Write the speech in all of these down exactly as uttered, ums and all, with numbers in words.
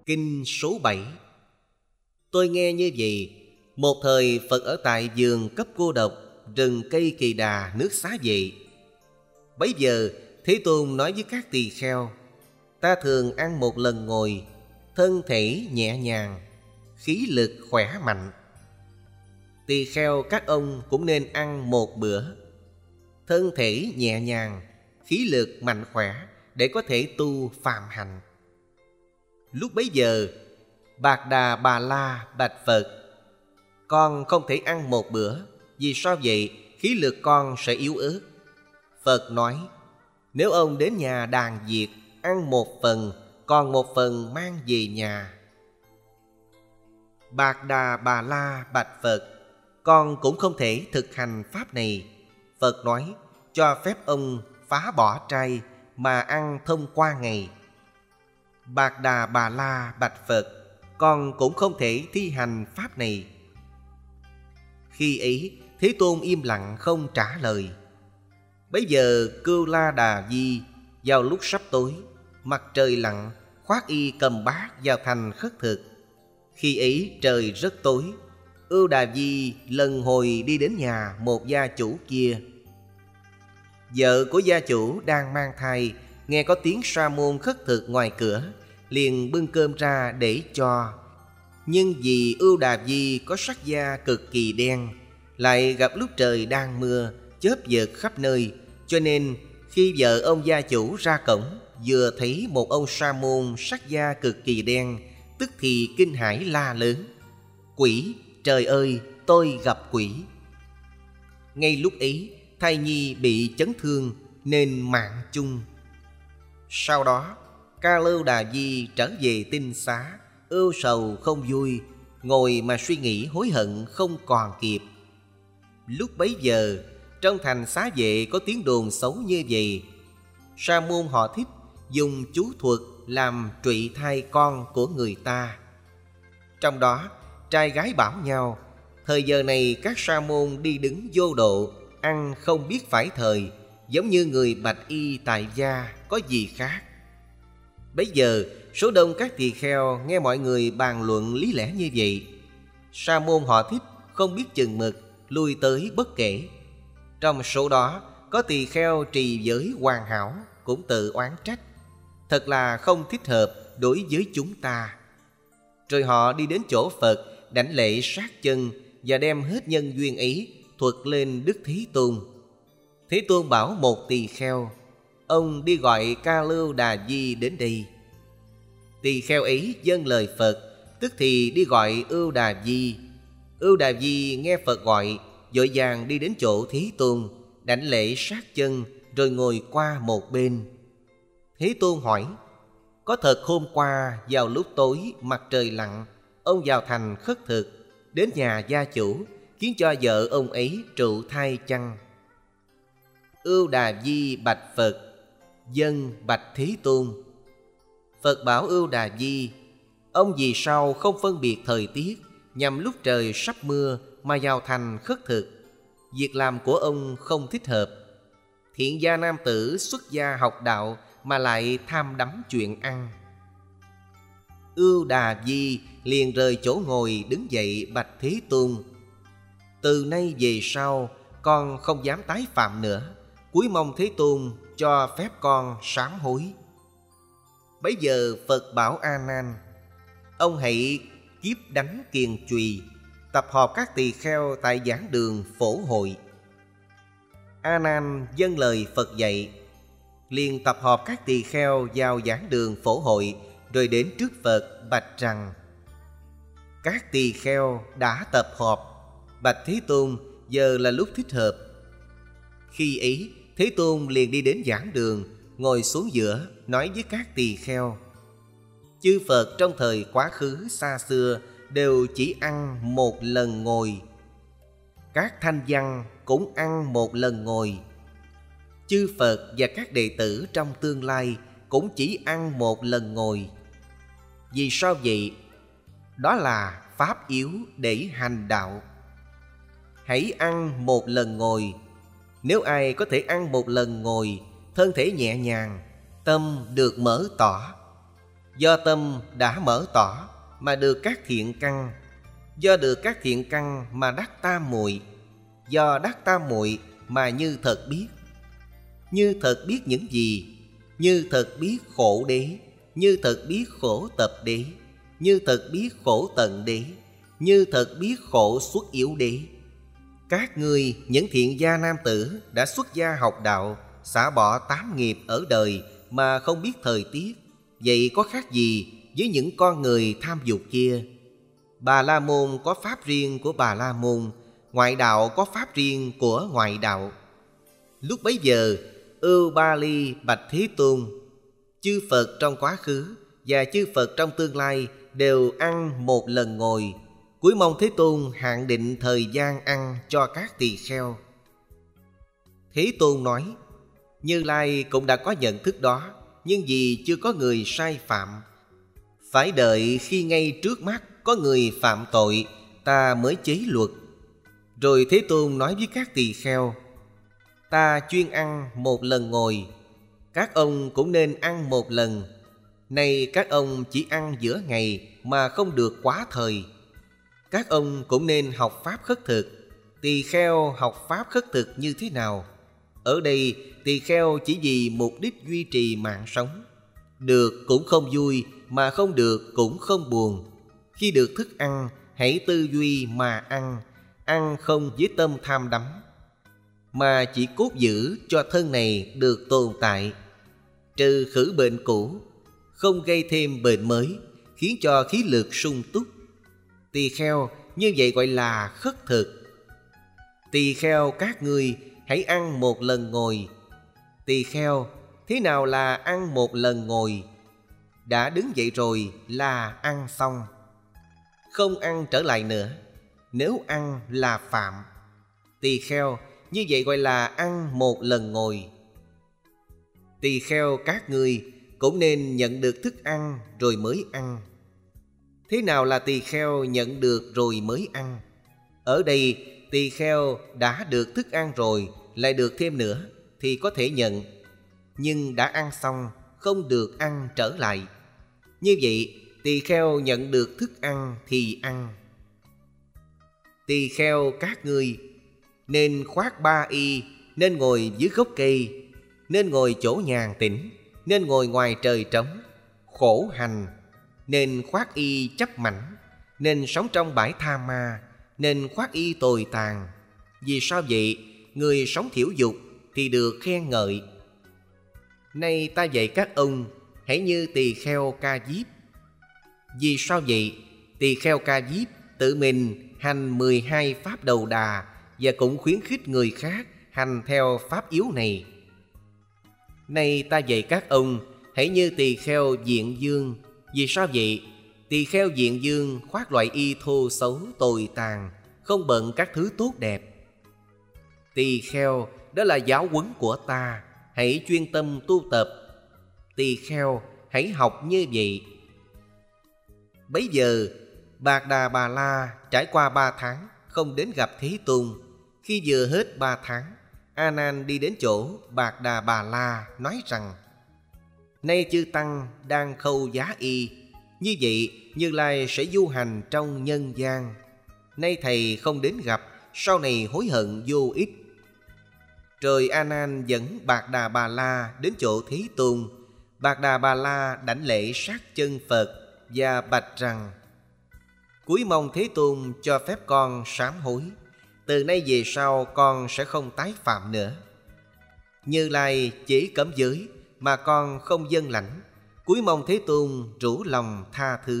Kinh số bảy. Tôi nghe như vậy, một thời Phật ở tại vườn cấp cô độc, rừng cây Kỳ Đà, nước Xá Vệ. Bấy giờ Thế Tôn nói với các tỳ kheo: ta thường ăn một lần ngồi, thân thể nhẹ nhàng, khí lực khỏe mạnh. Tỳ kheo các ông cũng nên ăn một bữa, thân thể nhẹ nhàng, khí lực mạnh khỏe, để có thể tu phàm hành. Lúc bấy giờ Bạc Đà Bà La bạch Phật: con không thể ăn một bữa, vì sao vậy? Khí lực con sẽ yếu ớt. Phật nói: nếu ông đến nhà đàn diệt, ăn một phần, còn một phần mang về nhà. Bạc Đà Bà La bạch Phật: con cũng không thể thực hành pháp này. Phật nói: cho phép ông phá bỏ trai mà ăn thông qua ngày. Bạc Đà Bà La bạch Phật: con cũng không thể thi hành pháp này. Khi ấy Thế Tôn im lặng không trả lời. Bấy giờ Cưu La Đà Di vào lúc sắp tối, mặt trời lặn, khoác y cầm bát vào thành khất thực. Khi ấy trời rất tối, Ưu Đà Di lần hồi đi đến nhà một gia chủ kia. Vợ của gia chủ đang mang thai, nghe có tiếng sa môn khất thực ngoài cửa, liền bưng cơm ra để cho. Nhưng vì Ưu Đà Di có sắc da cực kỳ đen, lại gặp lúc trời đang mưa, chớp giật khắp nơi, cho nên khi vợ ông gia chủ ra cổng, vừa thấy một ông sa môn sắc da cực kỳ đen, tức thì kinh hãi la lớn: quỷ! Trời ơi, tôi gặp quỷ! Ngay lúc ấy thai nhi bị chấn thương nên mạng chung. Sau đó Ca Lưu Đà Di trở về tinh xá, ưu sầu không vui, ngồi mà suy nghĩ hối hận không còn kịp. Lúc bấy giờ trong thành Xá Vệ có tiếng đồn xấu như vậy: sa môn họ Thích dùng chú thuật làm trụy thai con của người ta. Trong đó trai gái bảo nhau, thời giờ này các sa môn đi đứng vô độ, ăn không biết phải thời, giống như người bạch y tại gia, có gì khác. Bấy giờ số đông các tỳ kheo nghe mọi người bàn luận lý lẽ như vậy. Sa môn họ Thích không biết chừng mực, lui tới bất kể. Trong số đó có tỳ kheo trì giới hoàn hảo, cũng tự oán trách: thật là không thích hợp đối với chúng ta. Rồi họ đi đến chỗ Phật, đảnh lễ sát chân và đem hết nhân duyên ấy thuật lên Đức Thế Tôn. Thế Tôn bảo một tỳ kheo: ông đi gọi Ca Lưu Đà Di đến đây. Tỳ kheo ấy vâng lời Phật, tức thì đi gọi Ưu Đà Di. Ưu Đà Di nghe Phật gọi, vội vàng đi đến chỗ Thế Tôn, đảnh lễ sát chân, rồi ngồi qua một bên. Thế Tôn hỏi: có thật hôm qua vào lúc tối mặt trời lặn, ông vào thành khất thực, đến nhà gia chủ, khiến cho vợ ông ấy trụ thai chăng? Ưu Đà Di bạch Phật: vâng, bạch Thế Tôn. Phật bảo Ưu Đà Di: ông vì sao không phân biệt thời tiết, nhằm lúc trời sắp mưa mà vào thành khất thực? Việc làm của ông không thích hợp. Thiện gia nam tử xuất gia học đạo mà lại tham đắm chuyện ăn. Ưu Đà Di liền rời chỗ ngồi đứng dậy bạch Thế Tôn: từ nay về sau con không dám tái phạm nữa, cúi mong Thế Tôn cho phép con sám hối. Bấy giờ Phật bảo A Nan: ông hãy kiếp đánh kiền chùy, tập họp các tỳ kheo tại giảng đường phổ hội. A Nan vâng lời Phật dạy, liền tập họp các tỳ kheo vào giảng đường phổ hội, rồi đến trước Phật bạch rằng: các tỳ kheo đã tập họp, bạch Thế Tôn, giờ là lúc thích hợp. Khi ấy Thế Tôn liền đi đến giảng đường, ngồi xuống giữa, nói với các tỳ kheo: chư Phật trong thời quá khứ xa xưa đều chỉ ăn một lần ngồi. Các thanh văn cũng ăn một lần ngồi. Chư Phật và các đệ tử trong tương lai cũng chỉ ăn một lần ngồi. Vì sao vậy? Đó là pháp yếu để hành đạo. Hãy ăn một lần ngồi. Nếu ai có thể ăn một lần ngồi, thân thể nhẹ nhàng, tâm được mở tỏ. Do tâm đã mở tỏ mà được các thiện căn, do được các thiện căn mà đắc tam muội, do đắc tam muội mà như thật biết. Như thật biết những gì? Như thật biết khổ đế, như thật biết khổ tập đế, như thật biết khổ tận đế, như thật biết khổ xuất yếu đế. Các ngươi những thiện gia nam tử đã xuất gia học đạo, xả bỏ tám nghiệp ở đời mà không biết thời tiết, vậy có khác gì với những con người tham dục kia? Bà La Môn có pháp riêng của Bà La Môn, ngoại đạo có pháp riêng của ngoại đạo. Lúc bấy giờ, Ưu Ba Ly bạch Thế Tôn: chư Phật trong quá khứ và chư Phật trong tương lai đều ăn một lần ngồi. Cuối mong Thế Tôn hạn định thời gian ăn cho các tỳ kheo. Thế Tôn nói: Như Lai cũng đã có nhận thức đó, nhưng vì chưa có người sai phạm. Phải đợi khi ngay trước mắt có người phạm tội, ta mới chế luật. Rồi Thế Tôn nói với các tỳ kheo: Ta chuyên ăn một lần ngồi, các ông cũng nên ăn một lần. Nay các ông chỉ ăn giữa ngày mà không được quá thời. Các ông cũng nên học pháp khất thực. Tỳ kheo học pháp khất thực như thế nào? Ở đây tỳ kheo chỉ vì mục đích duy trì mạng sống. Được cũng không vui, mà không được cũng không buồn. Khi được thức ăn, hãy tư duy mà ăn. Ăn không với tâm tham đắm, mà chỉ cốt giữ cho thân này được tồn tại. Trừ khử bệnh cũ, không gây thêm bệnh mới, khiến cho khí lực sung túc. Tỳ kheo như vậy gọi là khất thực. Tỳ kheo các ngươi hãy ăn một lần ngồi. Tỳ kheo, thế nào là ăn một lần ngồi? Đã đứng dậy rồi là ăn xong, không ăn trở lại nữa. Nếu ăn là phạm. Tỳ kheo, như vậy gọi là ăn một lần ngồi. Tỳ kheo các ngươi cũng nên nhận được thức ăn rồi mới ăn. Thế nào là tỳ kheo nhận được rồi mới ăn? Ở đây tỳ kheo đã được thức ăn rồi, lại được thêm nữa thì có thể nhận. Nhưng đã ăn xong, không được ăn trở lại. Như vậy tỳ kheo nhận được thức ăn thì ăn. Tỳ kheo các ngươi nên khoác ba y, nên ngồi dưới gốc cây, nên ngồi chỗ nhàn tĩnh, nên ngồi ngoài trời trống. Khổ hành, nên khoác y chấp mảnh, nên sống trong bãi tha ma, nên khoác y tồi tàn. Vì sao vậy? Người sống thiểu dục thì được khen ngợi. Nay ta dạy các ông hãy như tỳ kheo Ca Diếp. Vì sao vậy? Tỳ kheo Ca Diếp tự mình hành mười hai pháp đầu đà, và cũng khuyến khích người khác hành theo pháp yếu này. Nay ta dạy các ông hãy như tỳ kheo Diện Dương. Vì sao vậy? Tỳ kheo Diện Dương khoác loại y thô xấu tồi tàn, không bận các thứ tốt đẹp. Tỳ kheo, đó là giáo huấn của ta, hãy chuyên tâm tu tập. Tỳ kheo, hãy học như vậy. Bấy giờ Bạc Đà Bà La trải qua ba tháng không đến gặp Thế Tôn. Khi vừa hết ba tháng, A Nan đi đến chỗ Bạc Đà Bà La nói rằng: Nay chư tăng đang khâu giá y, như vậy Như Lai sẽ du hành trong nhân gian. Nay thầy không đến gặp, sau này hối hận vô ích. Rồi A Nan dẫn Bạc Đà Bà La đến chỗ Thế Tôn. Bạc Đà Bà La đảnh lễ sát chân Phật và bạch rằng: Cúi mong Thế Tôn cho phép con sám hối. Từ nay về sau con sẽ không tái phạm nữa. Như Lai chỉ cấm giới mà con không dâng lãnh, cúi mong Thế Tôn rủ lòng tha thứ.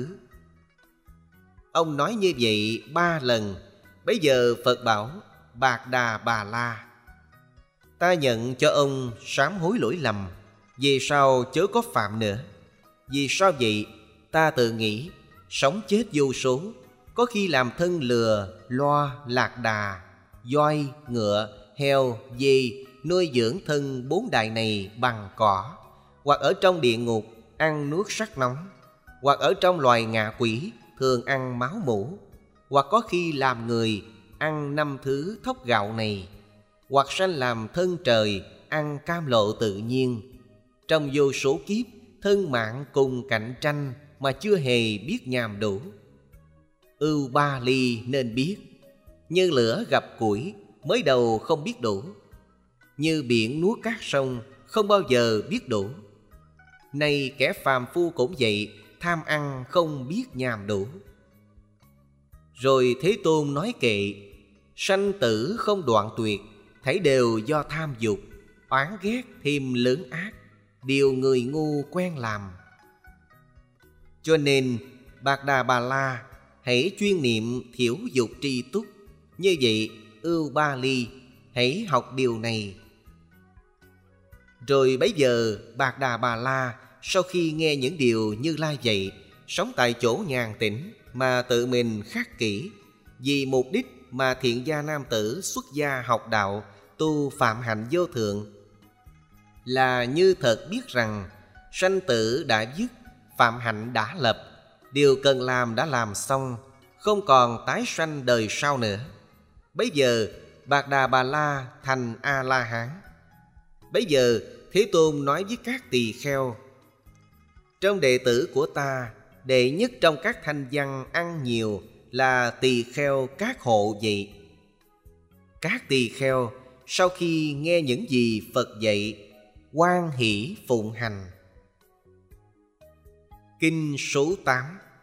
Ông nói như vậy ba lần. Bấy giờ Phật bảo Bạc Đà Bà La: Ta nhận cho ông sám hối lỗi lầm, về sau chớ có phạm nữa. Vì sao vậy? Ta tự nghĩ sống chết vô số, có khi làm thân lừa, loa, lạc đà, voi, ngựa, heo, dê, nuôi dưỡng thân bốn đại này bằng cỏ, hoặc ở trong địa ngục ăn nuốt sắc nóng, hoặc ở trong loài ngạ quỷ thường ăn máu mủ, hoặc có khi làm người ăn năm thứ thóc gạo này, hoặc sanh làm thân trời ăn cam lộ tự nhiên. Trong vô số kiếp thân mạng cùng cạnh tranh mà chưa hề biết nhàm đủ. Ưu ba ly nên biết, như lửa gặp củi mới đầu không biết đủ, như biển nuốt cát sông không bao giờ biết đủ. Nay kẻ phàm phu cũng vậy, tham ăn không biết nhàm đủ. Rồi Thế Tôn nói kệ: sanh tử không đoạn tuyệt, thảy đều do tham dục, oán ghét thêm lớn ác, điều người ngu quen làm. Cho nên Bạc Đà Bà La hãy chuyên niệm thiểu dục tri túc. Như vậy Ưu Ba Ly hãy học điều này. Rồi bấy giờ Bạc Đà Bà La sau khi nghe những điều Như Lai dạy, sống tại chỗ nhàn tĩnh mà tự mình khắc kỹ, vì mục đích mà thiện gia nam tử xuất gia học đạo, tu phạm hạnh vô thượng, là như thật biết rằng sanh tử đã dứt, phạm hạnh đã lập, điều cần làm đã làm xong, không còn tái sanh đời sau nữa. Bấy giờ Bạc Đà Bà La thành A-la-hán. Bấy giờ Thế Tôn nói với các tỳ kheo: trong đệ tử của ta, đệ nhất trong các thanh văn ăn nhiều là tỳ kheo các hộ vậy. Các tỳ kheo sau khi nghe những gì Phật dạy, hoan hỷ phụng hành. Kinh số tám.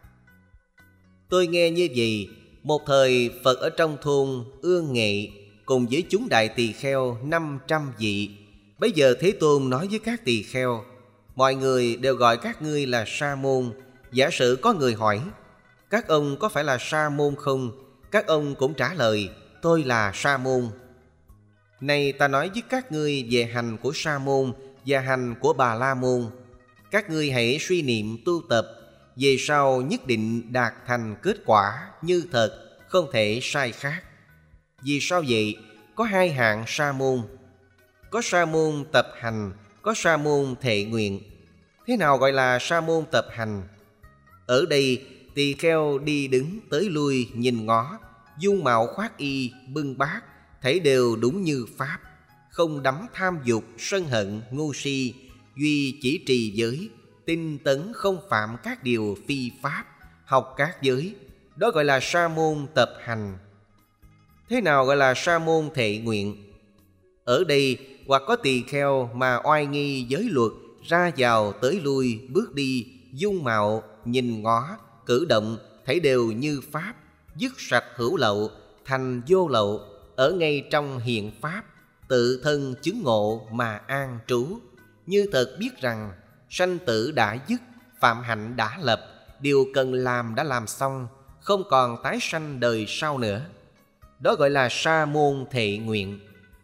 Tôi nghe như vậy, một thời Phật ở trong thôn Ương Nghệ cùng với chúng đại tỳ kheo năm trăm vị. Bây giờ Thế Tôn nói với các tỳ kheo: mọi người đều gọi các ngươi là sa môn. Giả sử có người hỏi: các ông có phải là sa môn không? Các ông cũng trả lời: tôi là sa môn. Này ta nói với các ngươi về hành của sa môn và hành của Bà La môn. Các ngươi hãy suy niệm tu tập, về sau nhất định đạt thành kết quả như thật, không thể sai khác. Vì sao vậy? Có hai hạng sa môn. Có sa môn tập hành, có sa môn thệ nguyện. Thế nào gọi là sa môn tập hành? Ở đây tỳ kheo đi đứng tới lui nhìn ngó, dung mạo khoác y bưng bát, thấy đều đúng như pháp, không đắm tham dục sân hận ngu si, duy chỉ trì giới, tinh tấn không phạm các điều phi pháp, học các giới. Đó gọi là sa môn tập hành. Thế nào gọi là sa môn thệ nguyện? Ở đây hoặc có tỳ kheo mà oai nghi giới luật, ra vào tới lui, bước đi, dung mạo, nhìn ngó, cử động thấy đều như pháp, dứt sạch hữu lậu, thành vô lậu, ở ngay trong hiện pháp, tự thân chứng ngộ mà an trú, như thật biết rằng sanh tử đã dứt, phạm hạnh đã lập, điều cần làm đã làm xong, không còn tái sanh đời sau nữa. Đó gọi là sa môn thệ nguyện.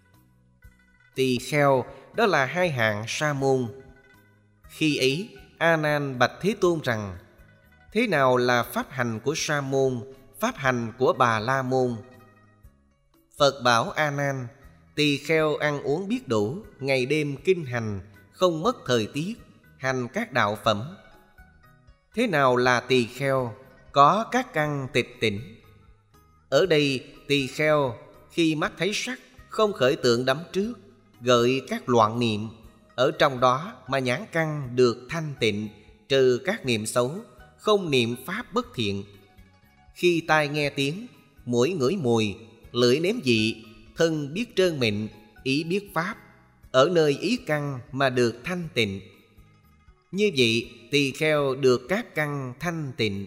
Tỳ kheo đó là hai hạng sa môn. Khi ấy A Nan bạch Thế Tôn rằng: thế nào là pháp hành của sa môn, pháp hành của Bà La môn? Phật bảo A Nan: tỳ kheo ăn uống biết đủ, ngày đêm kinh hành, không mất thời tiết, hành các đạo phẩm. Thế nào là tỳ kheo? Có các căn tịch tỉnh. Ở đây tỳ kheo khi mắt thấy sắc, không khởi tượng đắm trước, gợi các loạn niệm, ở trong đó mà nhãn căn được thanh tịnh, trừ các niệm xấu, không niệm pháp bất thiện. Khi tai nghe tiếng, mũi ngửi mùi, lưỡi nếm vị, thân biết trơn mịn, ý biết pháp, ở nơi ý căn mà được thanh tịnh. Như vậy tỳ kheo được các căn thanh tịnh.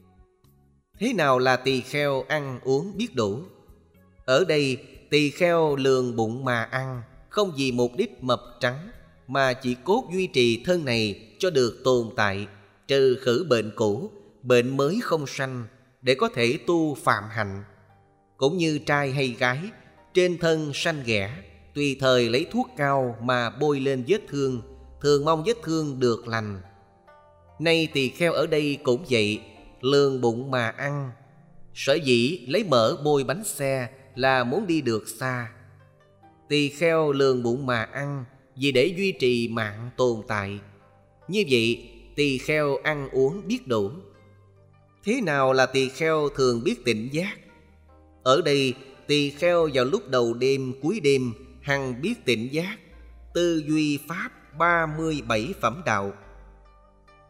Thế nào là tỳ kheo ăn uống biết đủ? Ở đây tỳ kheo lường bụng mà ăn, không vì mục đích mập trắng, mà chỉ cốt duy trì thân này cho được tồn tại, trừ khử bệnh cũ, bệnh mới không sanh, để có thể tu phạm hạnh. Cũng như trai hay gái, trên thân sanh ghẻ, tùy thời lấy thuốc cao mà bôi lên vết thương, thường mong vết thương được lành. Nay tỳ kheo ở đây cũng vậy, lường bụng mà ăn. Sở dĩ lấy mỡ bôi bánh xe là muốn đi được xa. Tỳ kheo lường bụng mà ăn vì để duy trì mạng tồn tại. Như vậy tỳ kheo ăn uống biết đủ. Thế nào là tỳ kheo thường biết tỉnh giác? Ở đây tỳ kheo vào lúc đầu đêm cuối đêm hằng biết tỉnh giác, tư duy pháp ba mươi bảy phẩm đạo.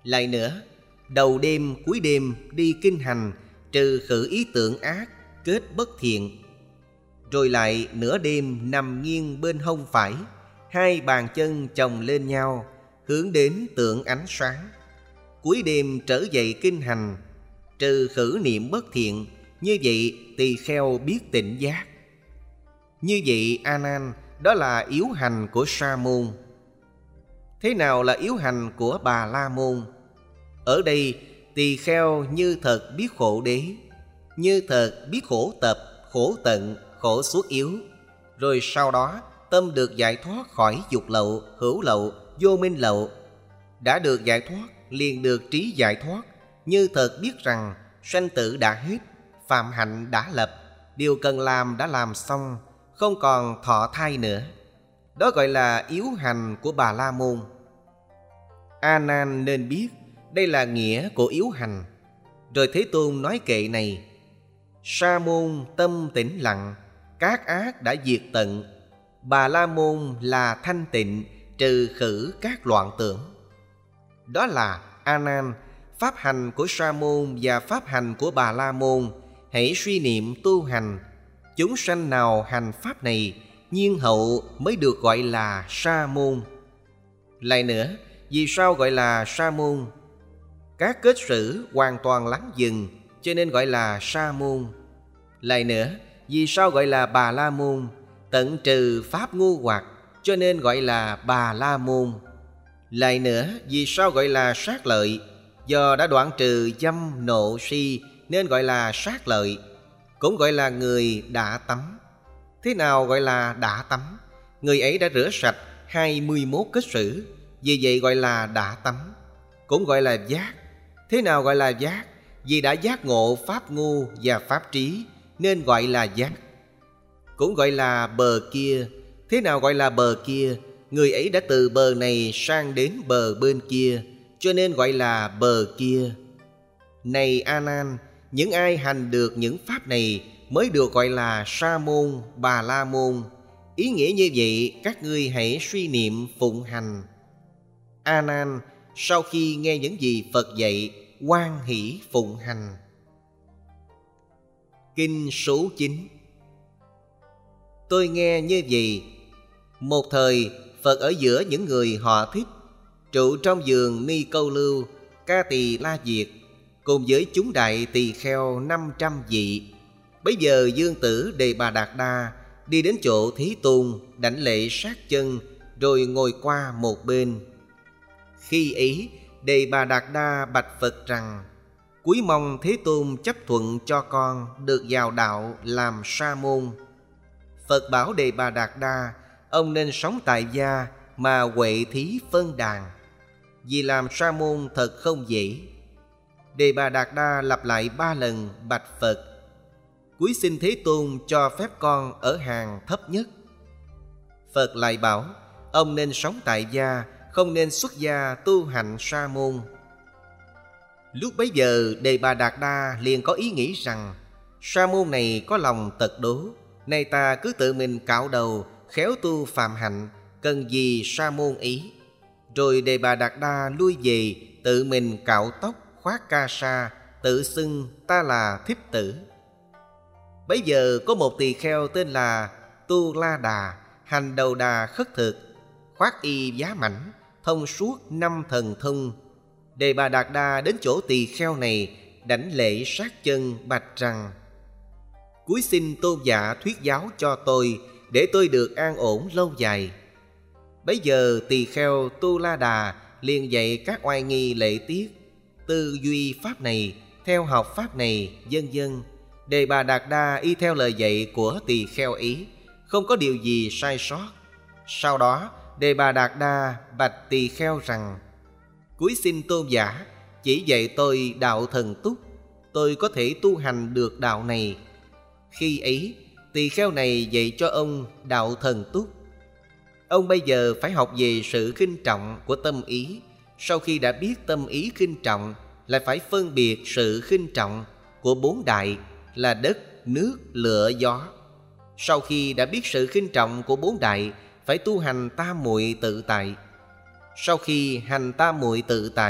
Lại nữa, đầu đêm cuối đêm đi kinh hành, trừ khử ý tưởng ác, kết bất thiện. Rồi lại nửa đêm nằm nghiêng bên hông phải, hai bàn chân chồng lên nhau, hướng đến tượng ánh sáng. Cuối đêm trở dậy kinh hành, trừ khử niệm bất thiện. Như vậy tỳ kheo biết tỉnh giác. Như vậy A Nan, đó là yếu hành của Sa môn. Thế nào là yếu hành của Bà La môn? Ở đây tỳ kheo như thật biết khổ đế, như thật biết khổ tập, khổ tận, khổ suốt yếu. Rồi sau đó tâm được giải thoát khỏi dục lậu, hữu lậu, vô minh lậu. Đã được giải thoát liền được trí giải thoát, như thật biết rằng sanh tử đã hết, phạm hạnh đã lập, điều cần làm đã làm xong, không còn thọ thai nữa. Đó gọi là yếu hành của Bà La môn. A Nan nên biết đây là nghĩa của yếu hành. Rồi Thế Tôn nói kệ này: Sa môn tâm tĩnh lặng, các ác đã diệt tận. Bà La môn là thanh tịnh, trừ khử các loạn tưởng. Đó là A Nan, pháp hành của Sa môn và pháp hành của Bà La môn. Hãy suy niệm tu hành. Chúng sanh nào hành pháp này, nhiên hậu mới được gọi là Sa môn. Lại nữa, vì sao gọi là Sa môn? Các kết sử hoàn toàn lắng dừng, cho nên gọi là Sa môn. Lại nữa, vì sao gọi là Bà La môn? Tận trừ pháp ngu hoặc, cho nên gọi là Bà La môn. Lại nữa, vì sao gọi là sát lợi? Do đã đoạn trừ dâm nộ si, nên gọi là sát lợi. Cũng gọi là người đã tắm. Thế nào gọi là đã tắm? Người ấy đã rửa sạch hai mươi mốt kết sử, vì vậy gọi là đã tắm. Cũng gọi là giác. Thế nào gọi là giác? Vì đã giác ngộ pháp ngu và pháp trí, nên gọi là giác. Cũng gọi là bờ kia. Thế nào gọi là bờ kia? Người ấy đã từ bờ này sang đến bờ bên kia, cho nên gọi là bờ kia. Này A Nan, những ai hành được những pháp này mới được gọi là Sa môn, Bà La môn. Ý nghĩa như vậy các ngươi hãy suy niệm phụng hành. A Nan sau khi nghe những gì Phật dạy, hoan hỷ phụng hành. Kinh số chín. Tôi nghe như vậy: một thời Phật ở giữa những người họ Thích, trụ trong vườn Ni Câu Lưu, Ca Tỳ La Diệt, cùng với chúng đại tỳ kheo năm trăm vị. Bấy giờ Dương Tử Đề Bà Đạt Đa đi đến chỗ Thế Tôn, đảnh lễ sát chân, rồi ngồi qua một bên. Khi ấy Đề Bà Đạt Đa bạch Phật rằng: Cúi mong Thế Tôn chấp thuận cho con được vào đạo làm sa môn. Phật bảo Đề Bà Đạt Đa, ông nên sống tại gia mà huệ thí phân đàn, vì làm sa môn thật không dễ. Đề Bà Đạt Đa lặp lại ba lần bạch Phật: Cúi xin Thế Tôn cho phép con ở hàng thấp nhất. Phật lại bảo ông nên sống tại gia, không nên xuất gia tu hành sa môn. Lúc bấy giờ Đề Bà Đạt Đa liền có ý nghĩ rằng: sa môn này có lòng tật đố, nay ta cứ tự mình cạo đầu, khéo tu phạm hạnh, cần gì sa môn ý. Rồi Đề Bà Đạt Đa lui về, tự mình cạo tóc, khoác ca sa, tự xưng ta là Thiếp Tử. Bấy giờ có một tỳ kheo tên là Tu La Đà, hành đầu đà khất thực, khoác y giá mảnh, thông suốt năm thần thông. Đề Bà Đạt Đa đến chỗ tỳ kheo này, đảnh lễ sát chân bạch rằng: Cúi xin tôn giả thuyết giáo cho tôi, để tôi được an ổn lâu dài. Bấy giờ tỳ kheo Tu La Đà liền dạy các oai nghi lễ tiết, tư duy pháp này, theo học pháp này, vân vân. Đề Bà Đạt Đa y theo lời dạy của tỳ kheo ý, không có điều gì sai sót. Sau đó Đề Bà Đạt Đa bạch tỳ kheo rằng: Cúi xin tôn giả chỉ dạy tôi đạo thần túc, tôi có thể tu hành được đạo này. Khi ấy tỳ kheo này dạy cho ông đạo thần túc. Ông bây giờ phải học về sự khinh trọng của tâm ý. Sau khi đã biết tâm ý khinh trọng, lại phải phân biệt sự khinh trọng của bốn đại là đất, nước, lửa, gió. Sau khi đã biết sự khinh trọng của bốn đại, phải tu hành tam muội tự tại. Sau khi hành tam muội tự tại,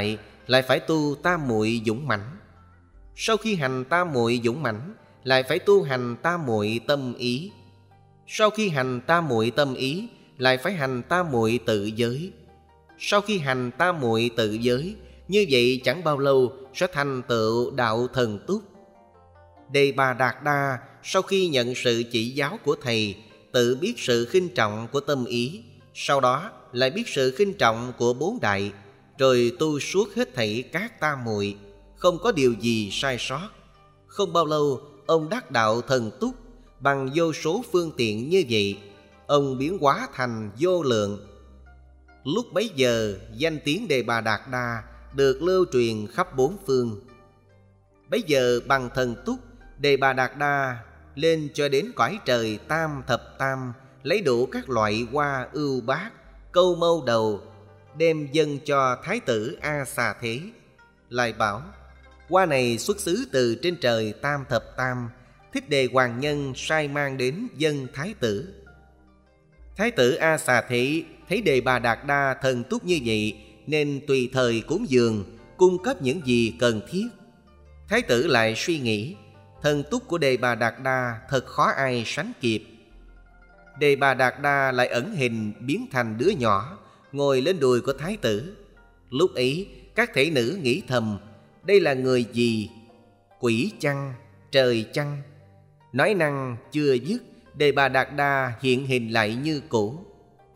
lại phải tu tam muội dũng mãnh. Sau khi hành tam muội dũng mãnh, lại phải tu hành tam muội tâm ý. Sau khi hành tam muội tâm ý, lại phải hành tam muội tự giới. Sau khi hành tam muội tự giới, như vậy chẳng bao lâu sẽ thành tựu đạo thần túc. Đề Bà Đạt Đa sau khi nhận sự chỉ giáo của thầy, tự biết sự khinh trọng của tâm ý, sau đó lại biết sự khinh trọng của bốn đại, rồi tu suốt hết thảy các tam muội, không có điều gì sai sót. Không bao lâu, ông đắc đạo thần túc. Bằng vô số phương tiện như vậy, ông biến hóa thành vô lượng. Lúc bấy giờ, danh tiếng Đề Bà Đạt Đa được lưu truyền khắp bốn phương. Bấy giờ bằng thần túc, Đề Bà Đạt Đa lên cho đến cõi trời tam thập tam, lấy đủ các loại hoa ưu bát, câu mâu đầu, đem dâng cho Thái tử A Xà Thế. Lại bảo, hoa này xuất xứ từ trên trời tam thập tam, Thích Đề Hoàng Nhân sai mang đến dân Thái tử. Thái tử A Xà Thế thấy Đề Bà Đạt Đa thần túc như vậy, nên tùy thời cúng dường, cung cấp những gì cần thiết. Thái tử lại suy nghĩ, thần túc của Đề Bà Đạt Đa thật khó ai sánh kịp. Đề Bà Đạt Đa lại ẩn hình biến thành đứa nhỏ, ngồi lên đùi của Thái tử. Lúc ấy các thể nữ nghĩ thầm, đây là người gì? Quỷ chăng? Trời chăng? Nói năng chưa dứt, Đề Bà Đạt Đa hiện hình lại như cũ.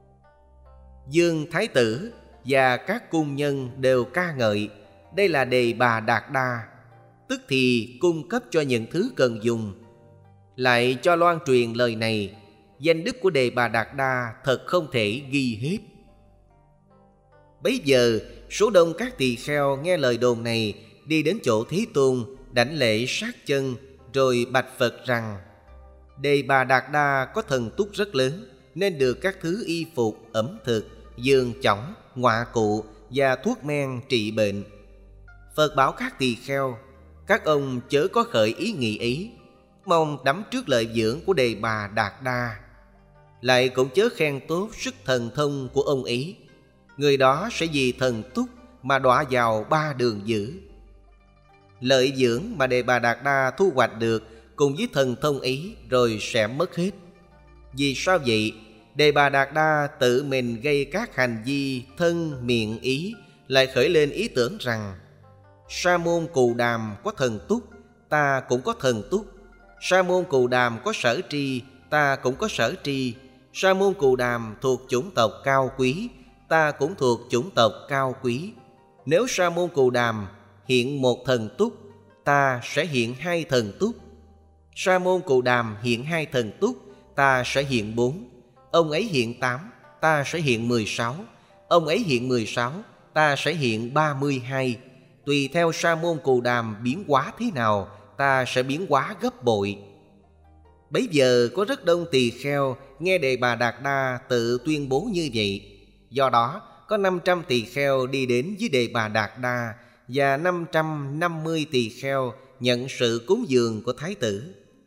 Dương Thái tử và các cung nhân đều ca ngợi, đây là Đề Bà Đạt Đa, tức thì cung cấp cho những thứ cần dùng. Lại cho loan truyền lời này, danh đức của Đề Bà Đạt Đa thật không thể ghi hết. Bấy giờ số đông các tỳ kheo nghe lời đồn này, đi đến chỗ Thế Tôn, đảnh lễ sát chân, rồi bạch Phật rằng, Đề Bà Đạt Đa có thần túc rất lớn, nên được các thứ y phục, ẩm thực, giường chõng, ngoạ cụ và thuốc men trị bệnh. Phật bảo các tỳ kheo, các ông chớ có khởi ý nghĩ ấy, mong đắm trước lợi dưỡng của Đề Bà Đạt Đa. Lại cũng chớ khen tốt sức thần thông của ông ấy, người đó sẽ vì thần túc mà đọa vào ba đường dữ. Lợi dưỡng mà Đề Bà Đạt Đa thu hoạch được cùng với thần thông ấy rồi sẽ mất hết. Vì sao vậy? Đề Bà Đạt Đa tự mình gây các hành vi thân miệng ý, lại khởi lên ý tưởng rằng, Sa môn Cù Đàm có thần túc, ta cũng có thần túc. Sa môn Cù Đàm có sở tri, ta cũng có sở tri. Sa môn Cù Đàm thuộc chủng tộc cao quý, ta cũng thuộc chủng tộc cao quý. Nếu Sa môn Cù Đàm hiện một thần túc, ta sẽ hiện hai thần túc. Sa môn Cù Đàm hiện hai thần túc, ta sẽ hiện bốn. Ông ấy hiện tám, ta sẽ hiện mười sáu. Ông ấy hiện mười sáu, ta sẽ hiện ba mươi hai. Tùy theo Sa môn Cù Đàm biến hóa thế nào, ta sẽ biến hóa gấp bội. Bấy giờ có rất đông tỳ kheo nghe Đề Bà Đạt Đa tự tuyên bố như vậy. Do đó có năm trăm tỳ kheo đi đến với Đề Bà Đạt Đa, và năm trăm năm mươi tỳ kheo nhận sự cúng dường của Thái tử.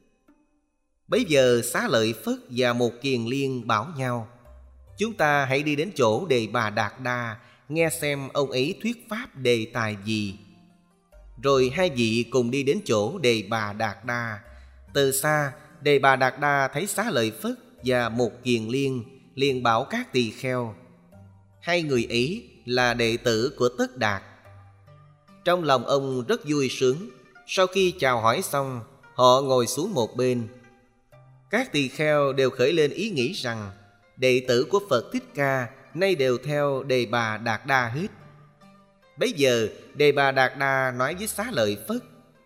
Bấy giờ Xá Lợi Phất và Một Kiền Liên bảo nhau, chúng ta hãy đi đến chỗ Đề Bà Đạt Đa, nghe xem ông ấy thuyết pháp đề tài gì. Rồi hai vị cùng đi đến chỗ Đề Bà Đạt Đa. Từ xa, Đề Bà Đạt Đa thấy Xá Lợi Phất và Một Kiền Liên, liền bảo các tỳ kheo, hai người ấy là đệ tử của Tất Đạt. Trong lòng ông rất vui sướng. Sau khi chào hỏi xong, họ ngồi xuống một bên. Các tỳ kheo đều khởi lên ý nghĩ rằng, đệ tử của Phật Thích Ca nay đều theo Đề Bà Đạt Đa hết. Bấy giờ Đề Bà Đạt Đa nói với Xá Lợi Phất,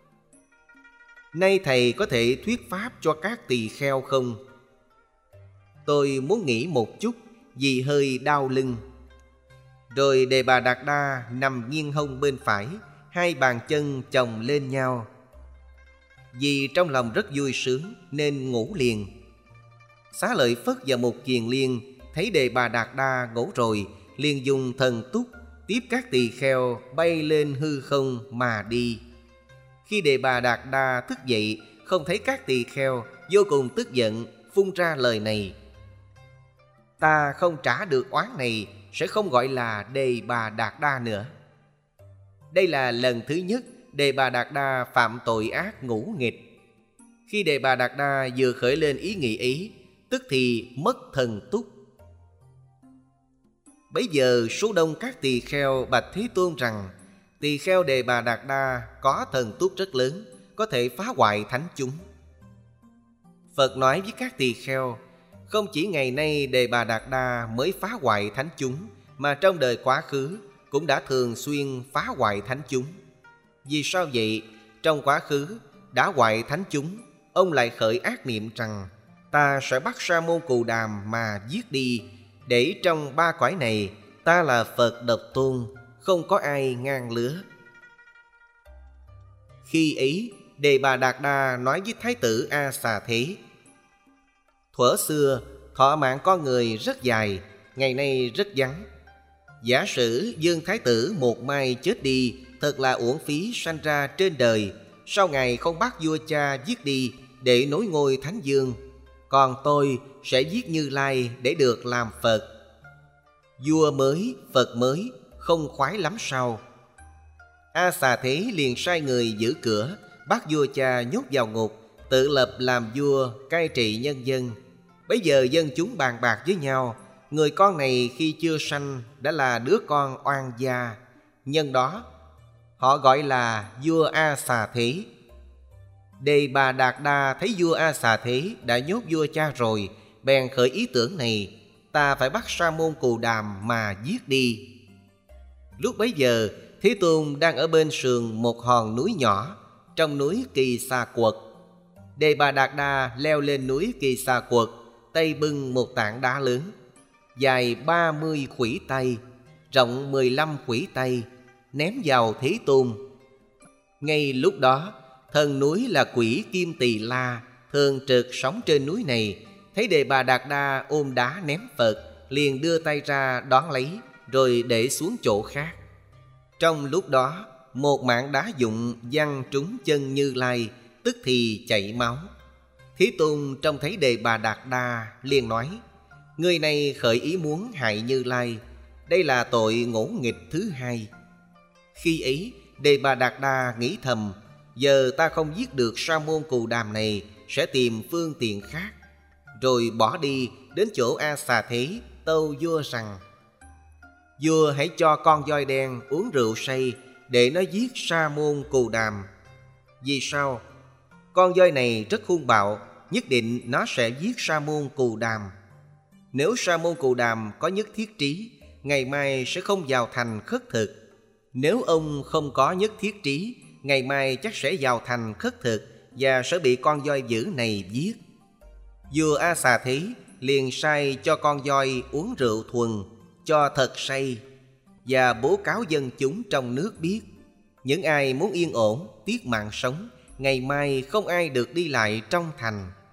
nay thầy có thể thuyết pháp cho các tỳ kheo không? Tôi muốn nghỉ một chút vì hơi đau lưng. Rồi Đề Bà Đạt Đa nằm nghiêng hông bên phải, hai bàn chân chồng lên nhau. Vì trong lòng rất vui sướng nên ngủ liền. Xá Lợi Phất và Một Kiền Liên thấy Đề Bà Đạt Đa ngủ rồi, liền dùng thần túc tiếp các tỳ kheo bay lên hư không mà đi. Khi Đề Bà Đạt Đa thức dậy, không thấy các tỳ kheo, vô cùng tức giận, phun ra lời này, ta không trả được oán này, sẽ không gọi là Đề Bà Đạt Đa nữa. Đây là lần thứ nhất Đề Bà Đạt Đa phạm tội ác ngũ nghịch. Khi Đề Bà Đạt Đa vừa khởi lên ý nghĩ ấy, tức thì mất thần túc. Bấy giờ số đông các tỳ kheo bạch Thế Tôn rằng tỳ kheo Đề Bà Đạt Đa có thần túc rất lớn, có thể phá hoại thánh chúng. Phật nói với các tỳ kheo, không chỉ ngày nay Đề Bà Đạt Đa mới phá hoại thánh chúng, mà trong đời quá khứ cũng đã thường xuyên phá hoại thánh chúng. Vì sao vậy? Trong quá khứ đã hoại thánh chúng, ông lại khởi ác niệm rằng ta sẽ bắt Sa môn Cù Đàm mà giết đi, để trong ba cõi này ta là Phật độc tôn, không có ai ngang lứa. Khi ấy Đề Bà Đạt Đa nói với Thái tử A Xà Thế, thuở xưa thọ mạng con người rất dài, ngày nay rất ngắn. Giả sử Dương Thái tử một mai chết đi, thật là uổng phí sanh ra trên đời. Sao ngài không bắt vua cha giết đi để nối ngôi Thánh Dương? Còn tôi sẽ giết Như Lai để được làm Phật. Vua mới, Phật mới, không khoái lắm sao? A Xà Thế liền sai người giữ cửa, bắt vua cha nhốt vào ngục, tự lập làm vua cai trị nhân dân. Bấy giờ dân chúng bàn bạc với nhau, người con này khi chưa sanh đã là đứa con oan gia, nhân đó họ gọi là vua A Xà Thế. Đề Bà Đạt Đa thấy vua A Xà Thế đã nhốt vua cha rồi, bèn khởi ý tưởng này, ta phải bắt Sa môn Cù Đàm mà giết đi. Lúc bấy giờ Thế Tôn đang ở bên sườn một hòn núi nhỏ, trong núi Kỳ Xà Quật. Đề Bà Đạt Đa leo lên núi Kỳ Xà Quật, tay bưng một tảng đá lớn, dài ba mươi khuỷu tay, rộng mười lăm khuỷu tay, ném vào Thế Tôn. Ngay lúc đó, thần núi là quỷ Kim Tỳ La thường trực sống trên núi này, thấy Đề Bà Đạt Đa ôm đá ném Phật, liền đưa tay ra đón lấy, rồi để xuống chỗ khác. Trong lúc đó, một mảng đá dụng văng trúng chân Như Lai, tức thì chảy máu. Thế Tôn trông thấy Đề Bà Đạt Đa liền nói, người này khởi ý muốn hại Như Lai, đây là tội ngỗ nghịch thứ hai. Khi ấy Đề Bà Đạt Đa nghĩ thầm, giờ ta không giết được Sa môn Cù Đàm này, sẽ tìm phương tiện khác. Rồi bỏ đi đến chỗ A Xà Thế, tâu vua rằng, vua hãy cho con voi đen uống rượu say để nó giết Sa môn Cù Đàm. Vì sao? Con voi này rất hung bạo, nhất định nó sẽ giết Sa môn Cù Đàm. Nếu Sa môn Cù Đàm có nhất thiết trí, ngày mai sẽ không vào thành khất thực. Nếu ông không có nhất thiết trí, ngày mai chắc sẽ vào thành khất thực và sẽ bị con voi dữ này giết. Vua A Xà Thế liền sai cho con voi uống rượu thuần, cho thật say, và bố cáo dân chúng trong nước biết, những ai muốn yên ổn, tiếc mạng sống, ngày mai không ai được đi lại trong thành.